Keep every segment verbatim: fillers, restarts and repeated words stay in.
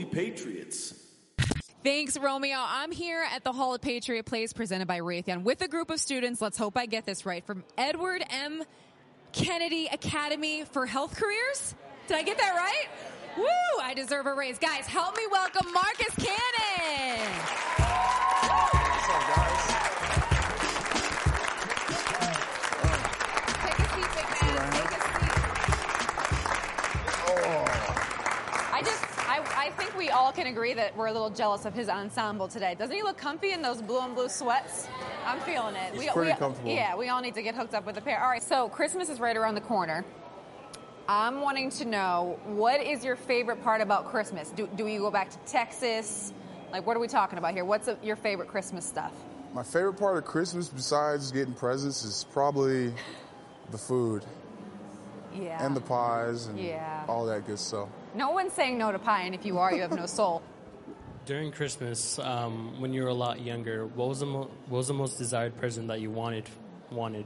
Holy Patriots. Thanks, Romeo. I'm here at the Hall of Patriot Place presented by Raytheon with a group of students, let's hope I get this right, from Edward M. Kennedy Academy for Health Careers. Did I get that right? Woo! I deserve a raise. Guys, help me welcome Marcus Cannon. What's up, guys? Take a seat, big man. Take a seat. Oh. I just, I, I think we all can agree that we're a little jealous of his ensemble today. Doesn't he look comfy in those blue and blue sweats? I'm feeling it. It's we, pretty we, comfortable. Yeah, we all need to get hooked up with a pair. All right, so Christmas is right around the corner. I'm wanting to know, what is your favorite part about Christmas? Do, do you go back to Texas? Like, what are we talking about here? What's a, your favorite Christmas stuff? My favorite part of Christmas, besides getting presents, is probably the food. Yeah. And the pies and Yeah. all that good stuff. No one's saying no to pie, and if you are, you have no soul. During Christmas, um, when you were a lot younger, what was the mo- what was the most desired present that you wanted wanted?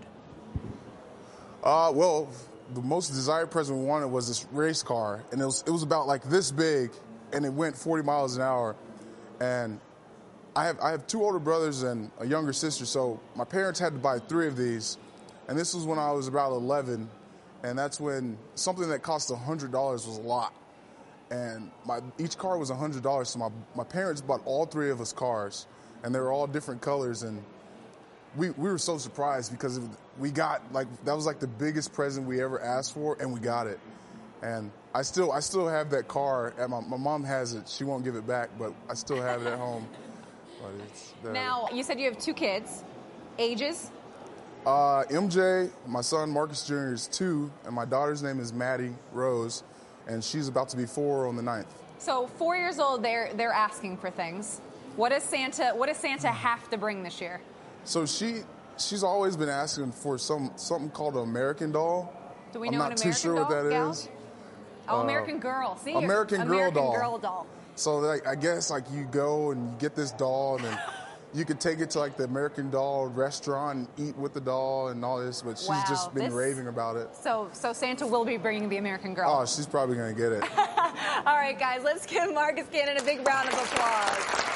Uh, well, the most desired present we wanted was this race car, and it was it was about like this big, and it went forty miles an hour. And I have I have two older brothers and a younger sister, so my parents had to buy three of these, and this was when I was about eleven, and that's when something that cost a hundred dollars was a lot. And my each car was a hundred dollars, so my my parents bought all three of us cars, and they were all different colors, and we we were so surprised because we got like that was like the biggest present we ever asked for, and we got it. And I still I still have that car. At my my mom has it; she won't give it back, but I still have it at home. But it's there. Now, you said you have two kids. Ages? Uh, M J, my son Marcus Junior is two, and my daughter's name is Maddie Rose, and she's about to be four on the ninth. So four years old, they're they're asking for things. What does Santa What does Santa have to bring this year? So she she's always been asking for some something called an American Doll. Do we I'm know not an too American sure doll, what that gal? is. Oh, Uh, American Girl. See, American Girl American doll. Girl doll. So like I guess like you go and you get this doll, and then you could take it to like the American Doll restaurant and eat with the doll and all this. But she's Wow, just been this- raving about it. So so Santa will be bringing the American Girl. Oh, she's probably gonna get it. All right, guys, let's give Marcus Cannon a big round of applause.